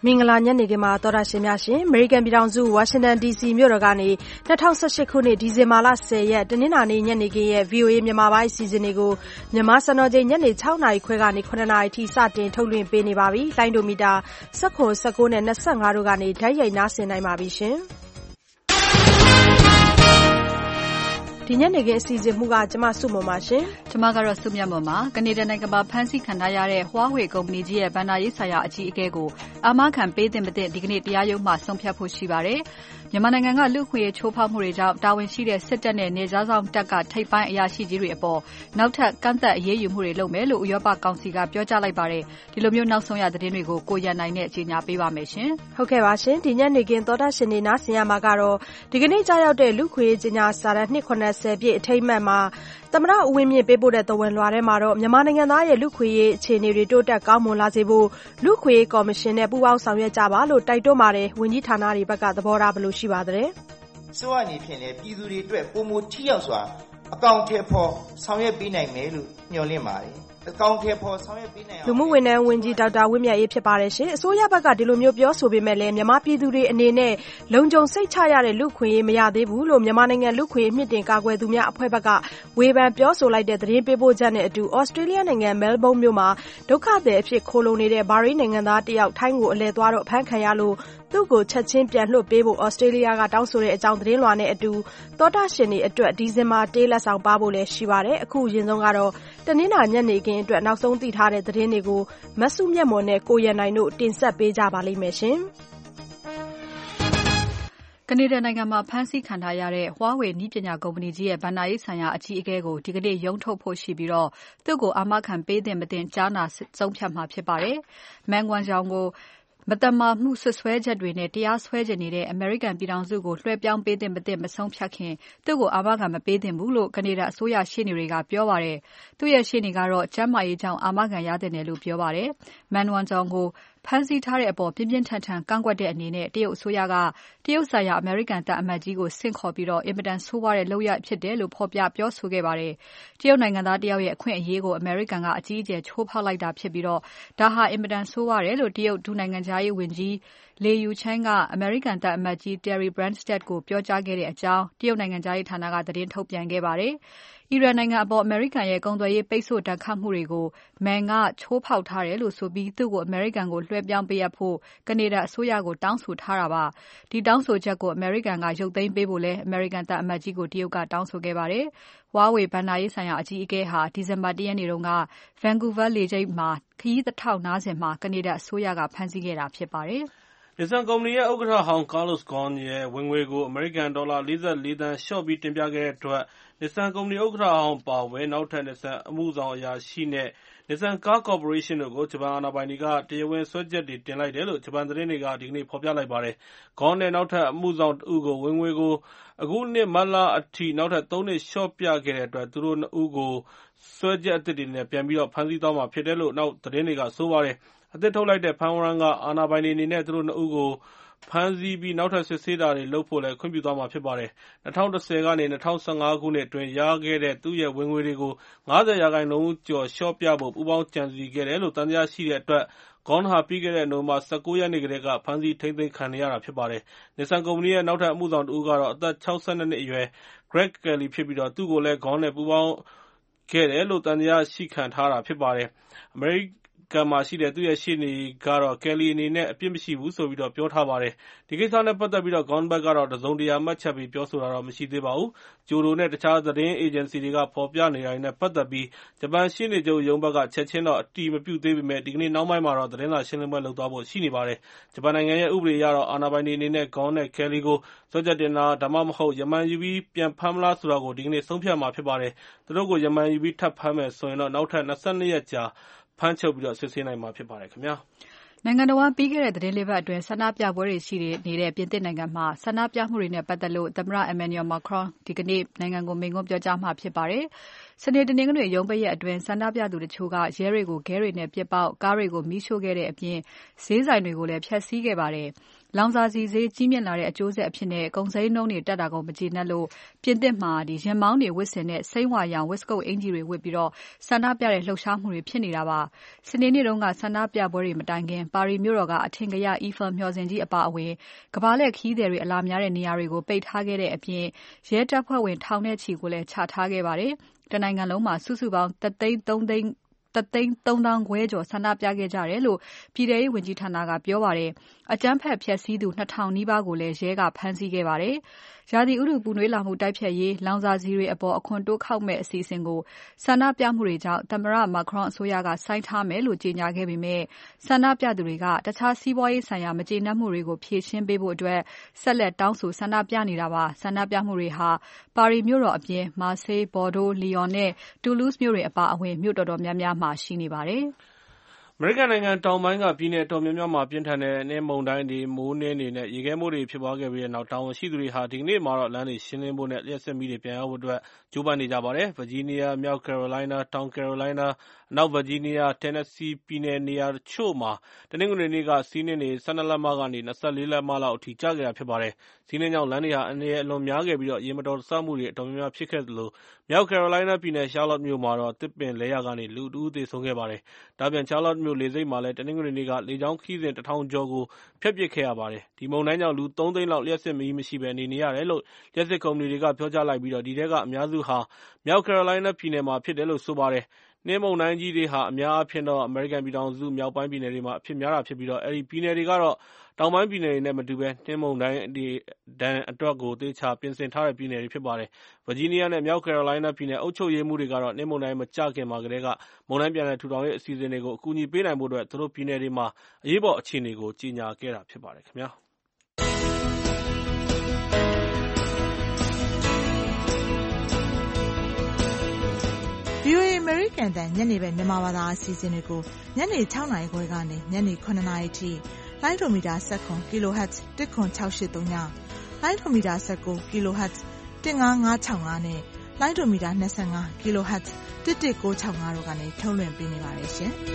မင်္ဂလာညနေခင်းပါသောတာရှင်များရှင် American ပြည်ထောင်စု Washington DC မြို့တော်ကနေ2018ခုနှစ်ဒီဇင်ဘာလ10ရက်တနင်္လာနေ့ညနေခင်းရဲ့ VOA မြန်မာပိုင်းအစီအစဉ်တွေကိုမြန်မာစံတော်ချိန်ညနေ6နာရီခွဲကနေ9နာရီထိစတင်ထုတ်လွှင့်ပေးနေပါပြီ။လိုင်းဒိုမီတာ19နဲ့25တို့ကနေဓာတ်ရိုက်နားဆင်နိုင်ပါပြီရှင်။ဒီညနေခင်းအစီအစဉ်မှုကကျမစုမပါရှင်။ကျမကတော့စုမြတ်မပါ။ကနေဒါနိုင်ငံမှာဖမ်းဆီးခံထားရတဲ့ Huawei ကုမ္ပဏီကြီးရဲ့ဘဏ္ဍာရေးဆိုင်ရာအကြီးအကဲကိုအာမခံပေးသင့်မသင့်ဒီကနေ့တရားရုံးမှာဆုံးဖြတ်ဖို့ရှိပါတယ်။မြန်မာနိုင်ငံကလူ့အခွင့်အရေးချိုးဖောက်မှုတွေကြောင့်တာဝန်ရှိတဲ့စစ်တပ်နဲ့နယ်ခြားစောင့်တပ်ကထိပ်ပိုင်းအရာရှိကြီးတွေအပေါ်နောက်ထပ်ကန့်သက်အရေးယူမှုတွေလုပ်မယ်လို့ဥရောပကောင်စီကပြောကြားလိုက်ပါတယ်။ဒီလိုမျိုးနောက်ဆုံးရသတင်းတွေကိုကိုရန်နိုင်နဲ့ကြီးညာပေးပါမယ်ရှင်။ဟုတ်ကဲ့ပါရှင်။ဒီညနေခင်းသောတာရှင်တွေနားဆင်ရမှာကတော့ဒီကနေ့ကြာရောက်တဲ့လူ့ခွင့်ရေးကြီးညာစာတမ်း290ပြည့်အထိမ်းအမှတ်မှာသမ္မတဦးဝင်းမြင့်ပေးပို့တဲ့သဝဏ်လွှာထဲမှာတော့မြန်မာနိုင်ငံသားရဲ့လူ့ခွင့်ရေးအခြေအနေတွေတိုးတက်ကောင်းမွန်လာစေဖို့လူ့ခွင့်ရေးကော်မရှင်နဲ့ပူးပေါင်းဆောင်ရွက်ကြပါလို့တိုက်တွန်းပါတယ်။ဝန်ကြီးဌာနတွေဘက်ကသဘောထားဘယ်လိုရှိပါသလဲ။စိုးရအနေဖြင့်လည်းပြည်သူတွေအတွက်ပုံမထိရောက်စွာအကောင့်ထဲပေါ်ဆောင်ရွက်ပေးနိုင်မယ်လို့မျှော်လင့်ပါတယ်။အကောင့်ထဲပေါ်ဆောင်ရွက်ပေးနိုင်အောင်လူမှုဝန်ထမ်းဝန်ကြီးဒေါက်တာဝင်းမြတ်အေးဖြစ်ပါတယ်ရှင်။အစိုးရဘက်ကဒီလိုမျိုးပြောဆိုပေမဲ့လည်းမြန်မာပြည်သူတွေအနေနဲ့လုံခြုံစိတ်ချရတဲ့လူ့ခွင့်ရေးမရသေးဘူးလို့မြန်မာနိုင်ငံလူ့ခွင့်ရေးမြင့်တင်ကာကွယ်သူများအဖွဲ့ဘက်ကဝေဖန်ပြောဆိုလိုက်တဲ့သတင်းပေးပို့ချက်နဲ့အတူဩစတြေးလျနိုင်ငံမဲလ်ဘုန်းမြို့မှာဒုက္ခသည်အဖြစ်ခိုလုံနေတဲ့ဘာရိန်းနိုင်ငံသားတယောက်ထိုင်းကိုအလဲသွားတော့အဖမ်းခံရလို့သူ့ကိုချက်ချင်းပြန်လွှတ်ပေးဖို့ဩစတြေးလျကတောင်းဆိုတဲ့အကြောင်းသတင်းလွှာနဲ့အတူသောတာရှင်တွေအတွက်ဒီဇင်ဘာတေးလက်ဆောင်ပါဖို့လည်းရှိပါတယ်။အခုအရင်ဆုံးကတော့တနင်္လာညနေခင်းအတွက်နောက်ဆုံးသိထားတဲ့သတင်းတွေကိုမဆုမြတ်မွန်နဲ့ကိုရန်နိုင်တို့တင်ဆက်ပေးကြပါလိမ့်မယ်ရှင်။ကနေဒါနိုင်ငံမှာဖမ်းဆီးခံထားရတဲ့ Huawei နည်းပညာကုမ္ပဏီကြီးရဲ့ဘဏ္ဍာရေးဆိုင်ရာအကြီးအကဲကိုဒီကနေ့ရုံးထုတ်ဖို့ရှိပြီးသူ့ကိုအာမခံပေးသင့်မသင့်ကြားနာဆုံးဖြတ်မှာဖြစ်ပါတယ်။ Meng Wanzhou ကိုမသမာမှုစွပ်စွဲချက်တွေနဲ့တရားစွဲချင်နေတဲ့အမေရိကန်ပြည်ထောင်စုကိုလွှဲပြောင်းပေးသင့်မသင့်မဆုံးဖြတ်ခင်သူ့ကိုအာမခံမပေးသင့်ဘူးလို့ကနေဒါအစိုးရရှေ့နေတွေကပြောပါတယ်။သူ့ရဲ့ရှေ့နေကတော့ကျန်းမာရေးကြောင့်အာမခံရသင့်တယ်လို့ပြောပါတယ်။ Meng Wanzhou ကိုဖမ်းဆီးထားတဲ့အပေါ်ပြင်းပြင်းထန်ထန်ကန့်ကွက်တဲ့အနေနဲ့တရုတ်အစိုးရကတရုတ်ဆိုင်ရာအမေရိကန်တပ်အမတ်ကြီးကိုဆင့်ခေါ်ပြီးအင်မတန်ဆိုးဝါးတဲ့လုပ်ရပ်ဖြစ်တယ်လို့ဖော်ပြပြောဆိုခဲ့ပါတယ်။တရုတ်နိုင်ငံသားတယောက်ရဲ့အခွင့်အရေးကိုအမေရိကန်ကအကြီးအကျယ်ချိုးဖောက်လိုက်တာဖြစ်ပြီးဒါဟာအင်မတန်ဆိုးဝါးတယ်လို့တရုတ်ဒုနိုင်ငံခြားရေးဝန်ကြီးLe Yucheng ကအမေရိကန်တပ်အမတ်ကြီး Terry Branstad ကိုပြောကြားခဲ့တဲ့အကြောင်းတရုတ်နိုင်ငံခြားရေးဌာနကသတင်းထုတ်ပြန်ခဲ့ပါတယ်။အီရန်နိုင်ငံအပေါ်အမေရိကန်ရဲ့ကုန်သွယ်ရေးပိတ်ဆို့ဒဏ်ခတ်မှုတွေကို Meng ကချိုးဖောက်ထားတယ်လို့ဆိုပြီးသူ့ကိုအမေရိကန်ကိုလွှဲပြောင်းပေးဖို့ကနေဒါအစိုးရကိုတောင်းဆိုထားတာပါ။ဒီတောင်းဆိုချက်ကိုအမေရိကန်ကရုပ်သိမ်းပေးဖို့လည်းအမေရိကန်တပ်အမတ်ကြီးကိုတရုတ်ကတောင်းဆိုခဲ့ပါတယ်။ Huawei ဘဏ္ဍာရေးဆိုင်ရာအကြီးအကဲဟာဒီဇင်ဘာ1ရက်နေ့က Vancouver လေဆိပ်မှာခရီးတထောက်နားစဉ်မှာကနေဒါအစိုးရကဖမ်းဆီးခဲ့တာဖြစ်ပါတယ်။ Nissan ကုမ္ပဏီရဲ့ဥက္ကဋ္ဌဟောင်း Carlos Ghosn ရဲ့ဝင်ငွေကိုအမေရိကန်ဒေါ်လာ44သန်းလျှော့ပြီးတင်ပြခဲ့တဲ့အတွက် Nissan ကုမ္ပဏီဥက္ကဋ္ဌဟောင်းအပါအဝင်နောက်ထပ် Nissan အမှုဆောင်အရာရှိနဲ့ Nissan Car Corporation တို့ကိုဂျပန်အာဏာပိုင်တွေကတရားဝင်စွဲချက်တွေတင်လိုက်တယ်လို့ဂျပန်သတင်းတွေကဒီကနေ့ဖော်ပြလိုက်ပါတယ်။ Ghosn နဲ့နောက်ထပ်အမှုဆောင်တဦးကိုဝင်ငွေကိုအခုနှစ်မတ်လအထိနောက်ထပ်3နှစ်လျှော့ပြခဲ့တဲ့အတွက်သူတို့နှစ်ဦးကိုစွဲချက်အသစ်တွေနဲ့ပြန်ပြီးဖမ်းဆီးသွားမှာဖြစ်တယ်လို့နောက်သတင်းတွေကဆိုပါတယ်။ အသစ်ထုတ်လိုက်တဲ့ဖမ်းဝရမ်းကအာဏာပိုင်တွေအနေနဲ့သူတို့နှစ်ဦးကိုဖမ်းဆီးပြီးနောက်ထပ်စစ်ဆေးတာတွေလုပ်ဖို့လည်းခွင့်ပြုသွားမှာဖြစ်ပါတယ်။ 2010ကနေ2015ခုနှစ်အတွင်းရခဲ့တဲ့သူ့ရဲ့ဝင်ငွေတွေကို50%ကျော်လျှော့ပြဖို့ပူးပေါင်းကြံစည်ခဲ့တယ်လို့သံသယရှိတဲ့အတွက်Ghosn ဟာပြီးခဲ့တဲ့နိုဝင်ဘာ19ရက်နေ့ကတည်းကဖမ်းဆီးထိန်းသိမ်းခံနေရတာဖြစ်ပါတယ်။ Nissan ကုမ္ပဏီရဲ့နောက်ထပ်အမှုဆောင်တဦးကတော့အသက်62နှစ်အရွယ် Greg Kelly ဖြစ်ပြီးသူ့ကိုလည်းGhosn နဲ့ပူးပေါင်းခဲ့တယ်လို့သံသယရှိခံထားရတာဖြစ်ပါတယ်။ အမေရိကန်မှာရှိတဲ့သူ့ရဲ့ရှေ့နေကတော့ Kelly အနေနဲ့အပြစ်မရှိဘူးလို့ပြောထားပါတယ်။ ဒီကိစ္စနဲ့ပတ်သက်ပြီးGhosn ဘက်ကတော့တစုံတရာမှတ်ချက်ပေးပြောဆိုတာမရှိသေးပါဘူး။ Kyodo နဲ့တခြားသတင်းအေဂျင်စီတွေကဖော်ပြနေတာတွေနဲ့ပတ်သက်ပြီးဂျပန်ရှေ့နေချုပ်ရုံးဘက်ကချက်ချင်းတော့အတည်မပြုသေးပေမဲ့ဒီကနေ့နှောင်းပိုင်းမှာတော့သတင်းစာရှင်းလင်းပွဲလုပ်သွားဖို့ရှိနေပါတယ်။ ဂျပန်နိုင်ငံရဲ့ဥပဒေအရအာဏာပိုင်တွေအနေနဲ့ Ghosn နဲ့ Kelly ကိုစွဲချက်တင်တာဒါမှမဟုတ်ရမန်ယူပြီးပြန်ဖမ်းမလားဆိုတာကိုဒီကနေ့ဆုံးဖြတ်မှာဖြစ်ပါတယ်။ သူတို့ကိုရမန်ယူပြီးထပ်ဖမ်းမယ်ဆိုရင်နောက်ထပ်22ရက်ကြာဖမ်းချုပ်ပြီးစစ်ဆေးနိုင်မှာဖြစ်ပါတယ်ခင်ဗျာ။နိုင်ငံတော်ဝန်ပြီးခဲ့တဲ့သတင်းလေးပတ်အတွင်းဆန္ဒပြပွဲတွေရှိနေတဲ့ပြင်သစ်နိုင်ငံမှာဆန္ဒပြမှုတွေနဲ့ပတ်သက်လို့သမ္မတ Emmanuel Macron ဒီကနေ့နိုင်ငံကိုမိန့်ခွန်းပြောကြားမှာဖြစ်ပါတယ်။စနေတနင်္ဂနွေရုံးပိတ်ရက်အတွင်းဆန္ဒပြသူတချို့ကရဲတွေကိုခဲတွေနဲ့ပစ်ပေါက်ကားတွေကိုမီးရှို့ခဲ့တဲ့အပြင်ဈေးဆိုင်တွေကိုလည်းဖျက်ဆီးခဲ့ပါတယ်။လောင်စာဆီဈေးကြီးမြင့်လာတဲ့အကျိုးဆက်အဖြစ်နဲ့ကုန်စိမ်းနှုန်းတွေတက်တာကိုမကျေနပ်လို့ပြင်သစ်မှာရင်မောင်းတွေဝတ်ဆင်တဲ့စိမ်းဝါရောင်ဝတ်စကုတ်အင်ဂျီတွေဝတ်ပြီးဆန္ဒပြတဲ့လှုပ်ရှားမှုတွေဖြစ်နေတာပါ။စနေနေ့တုန်းကဆန္ဒပြပွဲတွေမတိုင်ခင်ပါရီမြို့တော်ကအထင်ကရ Eiffel မျှော်စင်ကြီးအပါအဝင်ကမ္ဘာလှည့်ခရီးသည်တွေအလာများတဲ့နေရာတွေကိုပိတ်ထားခဲ့တဲ့အပြင်ရဲတပ်ဖွဲ့ဝင်ထောင်နဲ့ချီကိုလည်းချထားခဲ့ပါတယ်။တနိုင်ငံလုံးမှာစုစုပေါင်း1.3 သိန်းကျော်ဆန္ဒပြခဲ့ကြတယ်လို့ပြည်ထောင်စုဝန်ကြီးဌာနကပြောပါတယ်။အကြမ်းဖက်ဖျက်ဆီးသူ 2000 နီးပါးကိုလည်းရဲကဖမ်းဆီးခဲ့ပါတယ်။ရာသီဥတုပူနွေးလာမှုတိုက်ဖျက်ရေးလောင်စာဆီတွေအပေါ်အခွန်တိုးကောက်မဲ့အစီအစဉ်ကိုဆန္ဒပြမှုတွေကြောင့်သမ္မတ Macron အစိုးရကဆိုင်းထားမယ်လို့ကြေညာခဲ့ပေမဲ့ဆန္ဒပြသူတွေကတခြားစီးပွားရေးဆိုင်ရာမကျေနပ်မှုတွေကိုဖြေရှင်းပေးဖို့အတွက်ဆက်လက်တောင်းဆိုဆန္ဒပြနေတာပါ။ဆန္ဒပြမှုတွေဟာပါရီမြို့တော်အပြင် Marseille, Bordeaux, Lyon နဲ့ Toulouse မြို့တွေအပါအဝင်မြို့တော်တော်များများမှာရှိနေပါတယ်။အမေရိကန်နိုင်ငံတောင်ပိုင်းကပြည်နယ်အတော်များများမှာပြင်းထန်တဲ့နှင်းမုန်တိုင်းတွေမိုးနှင်းတွေနဲ့ရေခဲမိုးတွေဖြစ်ပွားခဲ့ပြီးတဲ့နောက်တာဝန်ရှိသူတွေဟာဒီကနေ့မှာတော့လမ်းတွေရှင်းလင်းဖို့နဲ့လျှပ်စစ်မီးတွေပြန်ရဖို့အတွက်ကြိုးပမ်းနေကြပါတယ်။ Virginia, မြောက် Carolina, တောင် Carolina, အနောက် Virginia, Tennessee ပြည်နယ်နေရာတချို့မှာတနင်္ဂနွေနေ့ကဆီးနှင်းတွေ12 လက်မကနေ24 လက်မလောက်အထိကျခဲ့တာဖြစ်ပါတယ်။ဆီးနှင်းကြောင့်လမ်းတွေဟာအန္တရာယ်အလွန်များခဲ့ပြီးရေမတော်တဆမှုတွေအတော်များများဖြစ်ခဲ့သလိုမြောက် Carolina ပြည်နယ် Charlotte မြို့မှာတော့သစ်ပင်လယ်ယာကနေလူတဦးသေဆုံးခဲ့ပါတယ်။ဒါ့အပြင် Charlotte မြို့လေဆိပ်မှာလည်းတနင်္ဂနွေနေ့ကလေကြောင်းခရီးစဉ် 1000 ကျော်ကိုဖျက်ပစ်ခဲ့ရပါတယ်။ဒီမုန်တိုင်းကြောင့်လူ 3 သိန်းလောက်လျှပ်စစ်မီးမရှိဘဲနေရတယ်လို့လျှပ်စစ်ကုမ္ပဏီတွေကပြောကြားလိုက်ပြီးဒီထဲကအများစုဟာမြောက် Carolina ပြည်နယ်မှာဖြစ်တယ်လို့ဆိုပါတယ်။နှင်းမုန်တိုင်းကြီးတွေဟာအများအားဖြင့်အမေရိကန်ပြည်ထောင်စုမြောက်ပိုင်းပြည်နယ်တွေမှာအဖြစ်များတာဖြစ်ပြီးအဲဒီပြည်နယ်တွေကတော့တောင်ပိုင်းပြည်နယ်တွေနဲ့မတူဘဲနှင်းမုန်တိုင်းဒဏ်အတွက်ကိုသေချာပြင်ဆင်ထားတဲ့ပြည်နယ်တွေဖြစ်ပါတယ်။ Virginia နဲ့မြောက် Carolina ပြည်နယ်အုပ်ချုပ်ရေးမှူးတွေကတော့နှင်းမုန်တိုင်းမကျခင်မှာကတည်းကမုန်တိုင်းပြန်လည်ထူထောင်ရေးအစီအစဉ်တွေကိုအကူအညီပေးနိုင်ဖို့အတွက်သူတို့ပြည်နယ်တွေမှာအရေးပေါ်အခြေအနေကိုကြေညာခဲ့တာဖြစ်ပါတယ်ခင်ဗျာ။ VOA အမေရိကန်တန်ညနေပဲမြန်မာဘာသာအစီအစဉ်တွေကိုညနေ6နာရီခွဲကနေညနေ9နာရီထိလိုင်းဒိုမီတာ19 kHz 10683ညလိုင်းဒိုမီတာ19 kHz 15565နဲ့လိုင်းဒိုမီတာ25 kHz 11965တို့ကနေထုတ်လွှင့်ပေးနေပါတယ်ရှင်။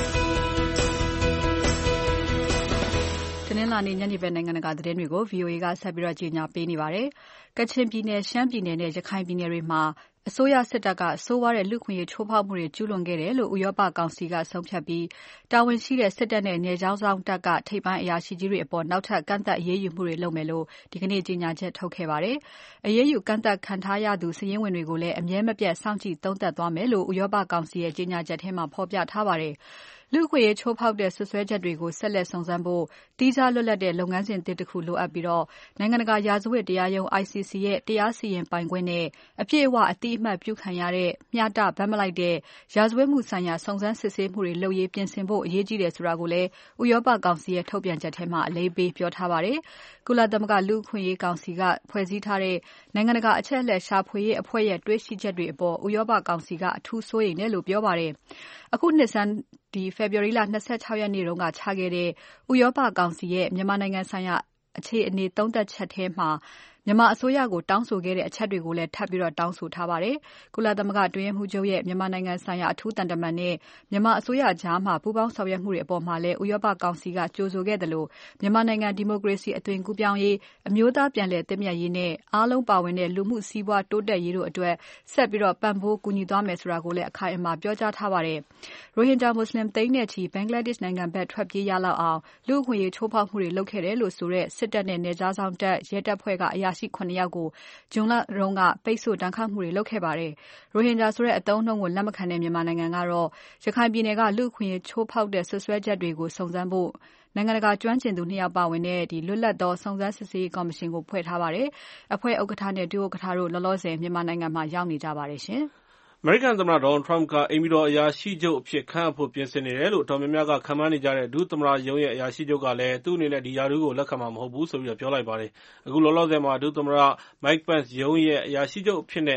တနင်္လာနေ့ညနေပဲနိုင်ငံတကာသတင်းတွေကို VOA ကဆက်ပြီးကြေညာပေးနေပါတယ်။ကချင်ပြည်နယ်၊ရှမ်းပြည်နယ်နဲ့ရခိုင်ပြည်နယ်တွေမှာအစိုးရစစ်တပ်ကဆိုးဝါးတဲ့လူ့အခွင့်အရေးချိုးဖောက်မှုတွေကျူးလွန်ခဲ့တယ်လို့ဥရောပကောင်စီကဆုံးဖြတ်ပြီးတာဝန်ရှိတဲ့စစ်တပ်နဲ့နယ်ခြားစောင့်တပ်ကထိပ်ပိုင်းအရာရှိကြီးတွေအပေါ်နောက်ထပ်ကန့်သတ်အရေးယူမှုတွေလုပ်မယ်လို့ဒီကနေ့ကြေညာချက်ထုတ်ခဲ့ပါတယ်။အရေးယူကန့်သတ်ခံထားရသူစာရင်းဝင်တွေကိုလည်းအမြဲမပြတ်စောင့်ကြည့်သုံးသပ်သွားမယ်လို့ဥရောပကောင်စီရဲ့ကြေညာချက်ထဲမှာဖော်ပြထားပါတယ်။လူ့အခွင့်အရေးချိုးဖောက်တဲ့စွပ်စွဲချက်တွေကိုဆက်လက်စုံစမ်းဖို့တည်ခြားလွတ်လပ်တဲ့လုပ်ငန်းစဉ်သစ်တစ်ခုလိုအပ်ပြီးနိုင်ငံတကာရာဇဝတ်တရားရုံး ICC ရဲ့တရားစီရင်ပိုင်ခွင့်နဲ့အပြည့်အဝအတိအမှတ်ပြုခံရတဲ့မျှတဘက်မလိုက်တဲ့ရာဇဝတ်မှုဆိုင်ရာစုံစမ်းစစ်ဆေးမှုတွေလုပ်ရေးပြင်ဆင်ဖို့အရေးကြီးတယ်ဆိုတာကိုလည်းဥရောပကောင်စီရဲ့ထုတ်ပြန်ချက်ထဲမှာအလေးပေးပြောထားပါတယ်။ကုလသမဂ္ဂလူ့အခွင့်အရေးကောင်စီကဖွဲ့စည်းထားတဲ့နိုင်ငံတကာအချက်အလက်ရှာဖွေရေးအဖွဲ့ရဲ့တွေ့ရှိချက်တွေအပေါ်ဥရောပကောင်စီကအထူးစိုးရိမ်တယ်လို့ပြောပါတယ်။အခုနှစ်ဆန်းဖေဖော်ဝါရီလ26ရက်နေ့တုန်းကချခဲ့တဲ့ဥရောပကောင်စီရဲ့မြန်မာနိုင်ငံဆိုင်ရာအခြေအနေသုံးသပ်ချက်ထဲမှာမြန်မာအစိုးရကိုတောင်းဆိုခဲ့တဲ့အချက်တွေကိုလည်းထပ်ပြီးတောင်းဆိုထားပါတယ်။ကုလသမဂ္ဂအတွင်းရေးမှူးချုပ်ရဲ့မြန်မာနိုင်ငံဆိုင်ရာအထူးတန်တမန်နဲ့မြန်မာအစိုးရကြားမှာပူးပေါင်းဆောင်ရွက်မှုတွေအပေါ်မှာလည်းဥရောပကောင်စီကကြိုဆိုခဲ့တယ်လို့မြန်မာနိုင်ငံဒီမိုကရေစီအသွင်ကူးပြောင်းရေးအမျိုးသားပြန်လည်သင့်မြတ်ရေးနဲ့အားလုံးပါဝင်တဲ့လူမှုစီးပွားတိုးတက်ရေးတို့အတွက်ဆက်ပြီးပံ့ပိုးကူညီသွားမယ်ဆိုတာကိုလည်းအခိုင်အမာပြောကြားထားပါတယ်။ရိုဟင်ဂျာမွတ်စလင်သိန်းနဲ့ချီဘင်္ဂလားဒေ့ရှ်နိုင်ငံဘက်ထွက်ပြေးရလောက်အောင်လူ့အခွင့်အရေးချိုးဖောက်မှုတွေလုပ်ခဲ့တယ်လို့ဆိုတဲ့စစ်တပ်နဲ့နယ်ခြားစောင့်တပ်ရဲတပ်ဖွဲ့ကအရာရှိ9 ယောက်ကိုဇွန်လတုန်းကပိတ်ဆို့ဒဏ်ခတ်မှုတွေလုပ်ခဲ့ပါတယ်။ရိုဟင်ဂျာဆိုတဲ့အသုံးအနှုန်းကိုလက်မခံတဲ့မြန်မာနိုင်ငံကတော့ရခိုင်ပြည်နယ်ကလူ့အခွင့်အရေးချိုးဖောက်တဲ့ဆွဆွဲချက်တွေကိုစုံစမ်းဖို့နိုင်ငံတကာကျွမ်းကျင်သူ2 ယောက်ပါဝင်တဲ့လွတ်လပ်သောစုံစမ်းစစ်ဆေးရေးကော်မရှင်ကိုဖွဲ့ထားပါတယ်။အဖွဲ့ဥက္ကဋ္ဌနဲ့ဒုဥက္ကဋ္ဌတို့လောလောဆယ်မြန်မာနိုင်ငံမှာရောက်နေကြပါတယ်ရှင်။အမေရိကန်သမ္မတ Donald Trump ကအိမ်ဖြူတော်အရာရှိချုပ်အဖြစ်ခန့်အပ်ဖို့ပြင်ဆင်နေတယ်လို့အတော်များများကခန့်မှန်းနေကြတဲ့ဒုသမ္မတရုံးရဲ့အရာရှိချုပ်ကလည်းသူ့အနေနဲ့ဒီရာထူးကိုလက်ခံမှာမဟုတ်ဘူးဆိုပြီးပြောလိုက်ပါတယ်။အခုလောလောဆယ်မှာဒုသမ္မတ Mike Pence ရုံးရဲ့အရာရှိချုပ်အဖြစ်နဲ့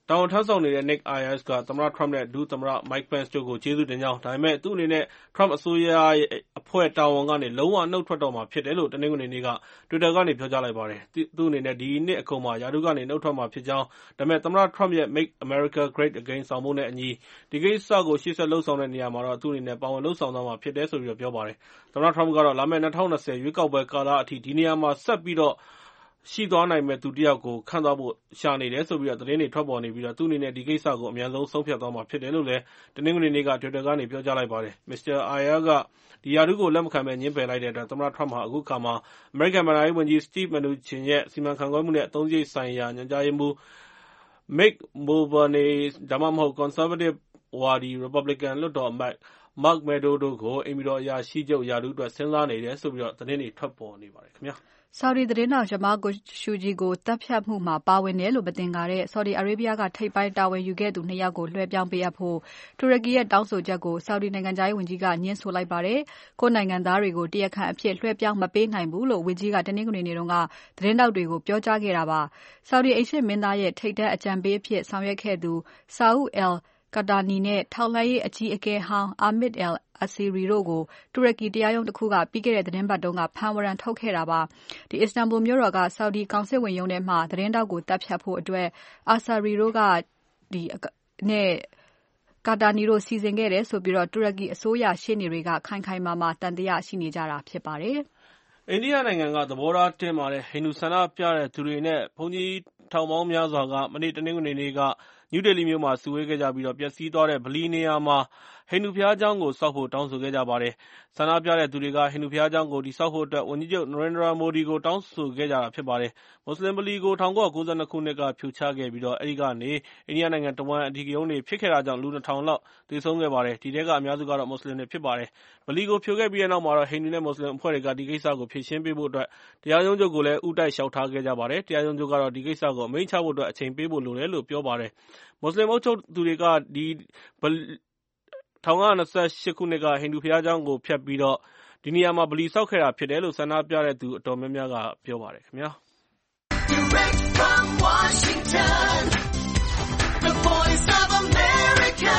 တာဝန်ထမ်းဆောင်နေတဲ့ Nick Ayers ကသမ္မတ Trump နဲ့ ဒုသမ္မတ Mike Pence တို့ကိုကျေးဇူးတင်ကြောင်းဒါပေမဲ့သူ့အနေနဲ့ Trump အစိုးရအဖွဲ့တာဝန်ကနေလုံးဝနှုတ်ထွက်တော့မှာဖြစ်တယ်လို့တနင်္ဂနွေနေ့က Twitter ကနေပြောကြားလိုက်ပါတယ်။သူ့အနေနဲ့ဒီနှစ်အကုန်မှာရာထူးကနေနှုတ်ထွက်မှာဖြစ်ကြောင်းဒါပေမဲ့သမ္မတ Trump ရဲ့ Make America Great Again ဆောင်ပုဒ်နဲ့အညီဒီကိစ္စကိုရှေ့ဆက်လုပ်ဆောင်တဲ့နေရာမှာတော့သူ့အနေနဲ့ပါဝင်လုပ်ဆောင်သွားမှာဖြစ်တယ်ဆိုပြီးပြောပါတယ်။သမ္မတ Trump ကတော့လာမယ့်2020ရွေးကောက်ပွဲကာလအထိဒီနေရာမှာဆက်ပြီးတော့ရှိသွားနိုင်မဲ့သူတယောက်ကိုခန့်သွားဖို့ရှာနေတယ်ဆိုပြီးသတင်းတွေထွက်ပေါ်နေပြီးသူ့အနေနဲ့ဒီကိစ္စကိုအမြန်ဆုံးဆုံးဖြတ်သွားမှာဖြစ်တယ်လို့လည်းတနင်္ဂနွေနေ့က Twitter ကနေပြောကြားလိုက်ပါတယ်။ Mr. Ayers ကဒီရာထူးကိုလက်မခံဘဲငြင်းပယ်လိုက်တဲ့အတွက်သမ္မတ Trump ဟာအခုအခါမှာ American ဘဏ္ဍာရေးဝန်ကြီး Steve Mnuchin ရဲ့စီမံခန့်ခွဲမှုနဲ့အသုံးစရိတ်ဆိုင်ရာညွှန်ကြားရေးမှူး Mick Mulvaney ဒါမှမဟုတ် Conservative ဝါဒီ Republican လွှတ်တော်အမတ် Mark Meadows တို့ကိုအိမ်ဖြူတော်အရာရှိချုပ်ရာထူးအတွက်စဉ်းစားနေတယ်ဆိုပြီးသတင်းတွေထွက်ပေါ်နေပါတယ်ခင်ဗျာ။ဆော်ဒီသတင်းတောက် Jamal Khashoggi ကိုတပ်ဖြတ်မှုမှာပါဝင်တယ်လို့မသင်္ကာတဲ့ Saudi Arabia ကထိပ်ပိုင်းတာဝန်ယူခဲ့သူ 2 ယောက်ကိုလွှဲပြောင်းပေးအပ်ဖို့တူရကီရဲ့တောင်းဆိုချက်ကို Saudi နိုင်ငံခြားရေးဝန်ကြီးကငြင်းဆိုလိုက်ပါတယ်။ကိုယ့်နိုင်ငံသားတွေကိုတရားခံအဖြစ်လွှဲပြောင်းမပေးနိုင်ဘူးလို့ဝန်ကြီးကတနင်္ဂနွေနေ့ကသတင်းတောက်တွေကိုပြောကြားခဲ့တာပါ။ Saudi အိမ်ရှေ့မင်းသားရဲ့ထိပ်တန်းအကြံပေးအဖြစ်ဆောင်ရွက်ခဲ့သူ Saud al-Qahtani နဲ့ထောက်လှမ်းရေးအကြီးအကဲဟောင်း Ahmed al-Asiri တို့ကိုတူရကီတရားရုံးတခုကပြီးခဲ့တဲ့သတင်းပတ်တုန်းကဖမ်းဝရမ်းထုတ်ခဲ့တာပါ။ Istanbul မြို့တော်က Saudi ကောင်စစ်ဝန်ရုံးထဲမှာသတင်းတောက်ကိုတပ်ဖြတ်ဖို့အတွက် Asiri တို့နဲ့ Qahtani တို့စီစဉ်ခဲ့တယ်ဆိုပြီးတူရကီအစိုးရရှေ့နေတွေကခိုင်ခိုင်မာမာသံသယရှိနေကြတာဖြစ်ပါတယ်။အိန္ဒိယနိုင်ငံကသဘောထားတင်းမာတဲ့ဟိန္ဒူဆန္ဒပြတဲ့သူတွေနဲ့ဘုန်းကြီးထောင်ပေါင်းများစွာကမနေ့တနင်္ဂနွေနေ့ကနယူးဒေလီမြို့မှာစုဝေးခဲ့ကြပြီးပျက်စီးသွားတဲ့ဗလီနေရာမှာဟိန္ဒူဘုရားကျောင်းကိုဆောက်ဖို့တောင်းဆိုခဲ့ကြပါတယ်။ဆန္ဒပြတဲ့သူတွေကဟိန္ဒူဘုရားကျောင်းကိုတည်ဆောက်ဖို့အတွက်ဝန်ကြီးချုပ် Narendra Modi ကိုတောင်းဆိုခဲ့ကြတာဖြစ်ပါတယ်။မွတ်စလင်ဗလီကို1992ခုနှစ်ကဖြိုချခဲ့ပြီးအဲဒီကနေအိန္ဒိယနိုင်ငံတဝန်းအဓိကရုဏ်းတွေဖြစ်ခဲ့တာကြောင့်လူ 2000 လောက်သေဆုံးခဲ့ပါတယ်။ဒီထဲကအများစုကတော့မွတ်စလင်တွေဖြစ်ပါတယ်။ဗလီကိုဖြိုခဲ့ပြီးတဲ့နောက်မှာဟိန္ဒူနဲ့မွတ်စလင်အဖွဲ့တွေကဒီကိစ္စကိုဖြေရှင်းပေးဖို့အတွက်တရားရုံးချုပ်ကိုလည်းဦးတိုက်လျှောက်ထားခဲ့ကြပါတယ်။တရားရုံးချုပ်ကတော့ဒီကိစ္စကိုအမိန့်ချဖို့အတွက်အချိန်ပေးဖို့လိုတယ်လို့ပြောပါတယ်။မွတ်စလင်အုပ်ချုပ်သူတွေက1928ခုနှစ်ကဟိန္ဒူဘုရားကျောင်းကိုဖျက်ပြီးဒီနေရာမှာဗလီဆောက်ခဲ့တာဖြစ်တယ်လို့ဆန္ဒပြတဲ့သူအတော်များများကပြောပါတယ်ခင်ဗျာ။ Direct from Washington, the Voice of America,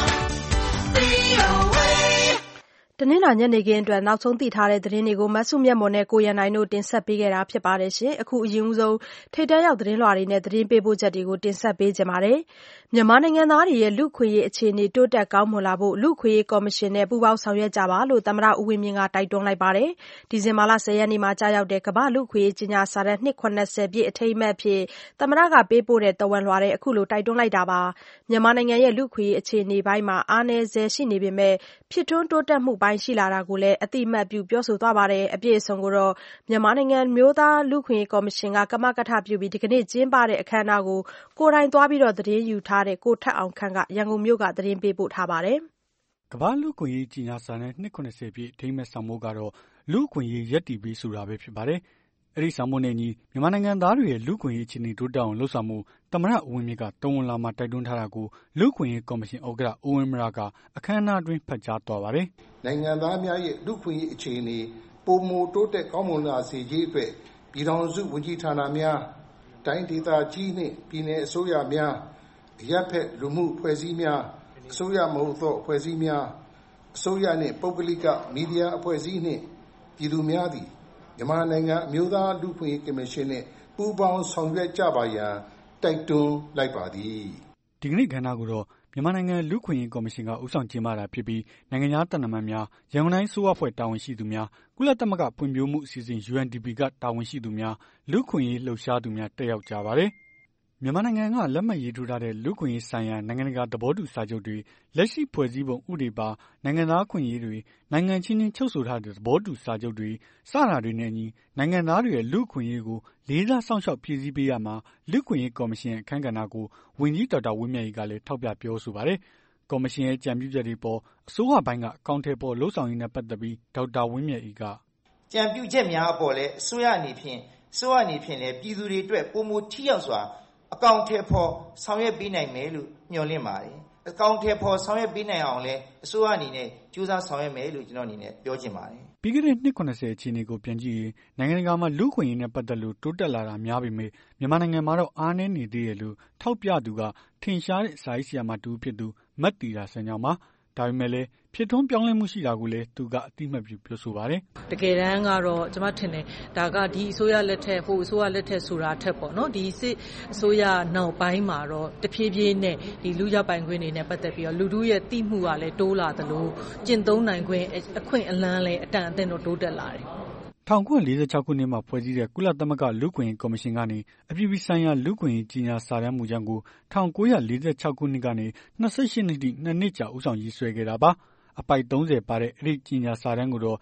VOA တနင်္လာညနေခင်းအတွက်နောက်ဆုံးသိထားတဲ့သတင်းတွေကိုမဆုမြတ်မွန်နဲ့ကိုရန်နိုင်တို့တင်ဆက်ပေးခဲ့တာဖြစ်ပါတယ်ရှင်။အခုအရင်ဆုံးထိပ်တန်းရောက်သတင်းလွှာတွေနဲ့သတင်းပေးပို့ချက်တွေကိုတင်ဆက်ပေးကြပါမယ်။မြန်မာနိုင်ငံသားတွေရဲ့လူ့ခွင့်ရေးအခြေအနေတိုးတက်ကောင်းမွန်လာဖို့လူ့ခွင့်ရေးကော်မရှင်နဲ့ပူးပေါင်းဆောင်ရွက်ကြပါလို့သမ္မတဦးဝင်းမြင့်ကတိုက်တွန်းလိုက်ပါတယ်။ဒီဇင်ဘာလ 10 ရက်နေ့မှာကြာရောက်တဲ့ကမ္ဘာလူ့ခွင့်ရေးကြေညာစာတမ်းနှစ်80ပြည့်အထိမ်းအမှတ်အဖြစ်သမ္မတကပေးပို့တဲ့သဝဏ်လွှာထဲအခုလိုတိုက်တွန်းလိုက်တာပါ။မြန်မာနိုင်ငံရဲ့လူ့ခွင့်ရေးအခြေအနေပိုင်းမှာအားနည်းဆဲရှိနေပေမဲ့ဖြစ်ထွန်းတိုးတက်မှုပိုင်းရှိလာတာကိုလည်းအတိအမှတ်ပြုပြောဆိုသွားပါတယ်။အပြည့်အစုံကိုတော့မြန်မာနိုင်ငံမျိုးသားလူ့ခွင့်ရေးကော်မရှင်ကကမကထပြုပြီးဒီကနေ့ကျင်းပတဲ့အခမ်းအနားကိုကိုယ်တိုင်သွားပြီးသတင်းယူထားတဲ့ကိုထက်အောင်ခန့်ကရန်ကုန်မြို့ကသတင်းပေးပို့ထားပါတယ်။ကမ္ဘာလူ့ခွင့်ရေးကြေညာစာတမ်းနှစ်80ပြည့်အထိမ်းအမှတ်ဆောင်ပုဒ်ကတော့လူ့ခွင့်ရေးရပ်တည်ပြီးဆိုတာပဲဖြစ်ပါတယ်။အဲ့ဒီဆောင်ပုဒ်နဲ့ညီမြန်မာနိုင်ငံသားတွေရဲ့လူ့ခွင့်ရေးအခြေအနေတိုးတက်အောင်လှုပ်ဆောင်မှုသမ္မတဦးဝင်းမြင့်ကတဝန်လာမှာတိုက်တွန်းထားတာကိုလူ့ခွင့်ရေးကော်မရှင်ဥက္ကဋ္ဌဦးဝင်းမရကအခမ်းအနားအတွင်းဖတ်ကြားသွားပါတယ်။နိုင်ငံသားများရဲ့လူ့ခွင့်ရေးအခြေအနေပိုမိုတိုးတက်ကောင်းမွန်လာစေရေးအတွက်ပြည်ထောင်စုဝန်ကြီးဌာနများတိုင်းဒေသကြီးနှင့်ပြည်내အစိုးရများအရပ်ဖက်လူမှုအဖွဲ့အစည်းများအစိုးရမဟုတ်သောအဖွဲ့အစည်းများအစိုးရနှင့်ပုဂ္ဂလိကမီဒီယာအဖွဲ့အစည်းနှင့်ပြည်သူများသည်မြန်မာနိုင်ငံအမျိုးသားလူ့ခွင့်ရေးကော်မရှင်နှင့်ပူးပေါင်းဆောင်ရွက်ကြပါရန်တိုက်တွန်းလိုက်ပါသည်။ဒီကနေ့ကဏ္ဍကိုတော့မြန်မာနိုင်ငံလူ့ခွင့်ရေးကော်မရှင်ကဦးဆောင်ကျင်းပတာဖြစ်ပြီးနိုင်ငံသားတပ်နမတ်များရန်ကုန်တိုင်းစိုးအဖွဲ့တာဝန်ရှိသူများကုလသမဂ္ဂဖွံ့ဖြိုးမှုအစီအစဉ် UNDP ကတာဝန်ရှိသူများလူ့ခွင့်ရေးလှုပ်ရှားသူများတက်ရောက်ကြပါတယ်။မြန်မာနိုင်ငံကလက်မှတ်ရေးထိုးထားတဲ့လူ့ခွင့်ရေးဆိုင်ရာနိုင်ငံတကာသဘောတူစာချုပ်တွေလက်ရှိဖွဲ့စည်းပုံဥပဒေပါနိုင်ငံသားခွင့်ရေးတွေနိုင်ငံချင်းချင်းချုပ်ဆိုထားတဲ့သဘောတူစာချုပ်တွေစတာတွေနဲ့အညီနိုင်ငံသားတွေရဲ့လူ့ခွင့်ရေးကိုလေးစားစောင့်ရှောက်ဖြည့်ဆည်းပေးရမှာလူ့ခွင့်ရေးကော်မရှင်ရဲ့အခမ်းကဏ္ဍကိုဝန်ကြီးဒေါက်တာဝင်းမြတ်အေးကလည်းထောက်ပြပြောဆိုပါတယ်။ကော်မရှင်ရဲ့ကြံပြုချက်တွေပေါ်အစိုးရပိုင်းကအကောင့်ထဲပေါ်လှုပ်ဆောင်ရင်းနဲ့ပတ်သက်ပြီးဒေါက်တာဝင်းမြတ်အေးကကြံပြုချက်များအပေါ်လဲအစိုးရအနေဖြင့်လဲပြည်သူတွေအတွက်ပုံမထိရောက်စွာအကောင့်ထဲပေါ်ဆောင်ရွက်ပေးနိုင်မယ်လို့မျှော်လင့်ပါတယ်အကောင့်ထဲပေါ်ဆောင်ရွက်ပေးနိုင်အောင်လဲအစိုးရအနေနဲ့ကြိုးစားဆောင်ရွက်မယ်လို့ကျွန်တော်အနေနဲ့ပြောချင်ပါတယ်။ပြီးခဲ့တဲ့နှစ်80အခြေအနေကိုပြန်ကြည့်ရင်နိုင်ငံတကာမှာလူ့ခွင့်ရေးနဲ့ပတ်သက်လို့တိုးတက်လာတာများပေမဲ့မြန်မာနိုင်ငံမှာတော့အားနည်းနေသေးတယ်လို့ထောက်ပြသူကထင်ရှားတဲ့စာရေးဆရာမတူဖြစ်သူမတ်တီတာဆန်းကြောင်းပါ။ဒါပေမဲ့လည်းဖြစ်ထွန်းပြောင်းလဲမှုရှိတာကိုလည်းသူကအတိအမှတ်ပြုပြောဆိုပါတယ်။တကယ်တမ်းကတော့ကျွန်မထင်တယ်ဒါကဒီအစိုးရလက်ထက်ဟိုအစိုးရလက်ထက်ဆိုတာထက်ပေါ့နော်ဒီစစ်အစိုးရနောက်ပိုင်းမှာတော့တဖြည်းဖြည်းနဲ့ဒီလူရပိုင်ခွင့်တွေနဲ့ပတ်သက်ပြီးတော့လူထုရဲ့တိမှုကလည်းတိုးလာသလိုကျင့်သုံးနိုင်ခွင့်အခွင့်အလမ်းလည်းအတန်အသင့်တော့တိုးတက်လာတယ် 1946ခုနှစ်မှာဖွဲ့စည်းတဲ့ကုလသမဂ္ဂလူ့ခွင့်ရေးကော်မရှင်ကနေအပြည်ပြည်ဆိုင်ရာလူ့ခွင့်ရေးကြီးညာစာတမ်းမူကြမ်းကို1946ခုနှစ်ကနေ28နှစ်ထိ2နှစ်ကြာဦးဆောင်ရေးဆွဲခဲ့တာပါ။အပိုက်30ပါတဲ့အဲ့ဒီကြီးညာစာတမ်းကိုတော့